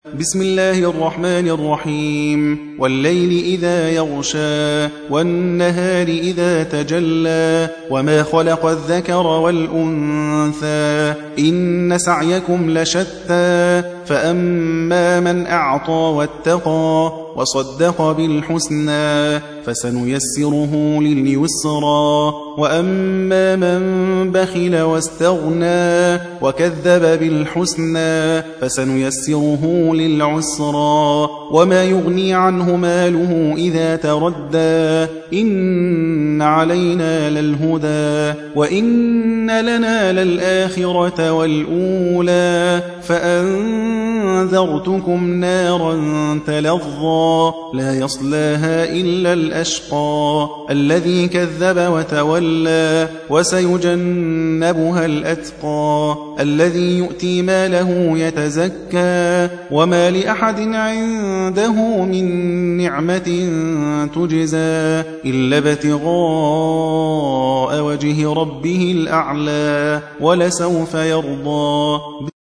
بسم الله الرحمن الرحيم والليل إذا يغشى والنهار إذا تجلى وما خلق الذكر والأنثى إن سعيكم لشتى فأما من أعطى واتقى وصدق بالحسنى فسنيسره لليسرى وأما من بخل واستغنى وكذب بالحسنى فسنيسره للعسرى وما يغني عنه ماله إذا تردى إن علينا للهدى وإن لنا للآخرة والأولى فأنذرتكم نارا تلظى لا يصلاها إلا الأشقى الذي كذب وتولى وسيجنبها الأتقى الذي يؤتي ماله يتزكى وما لأحد عنده من نعمة تجزى إلا ابتغاء وجه ربه الأعلى ولسوف يرضى.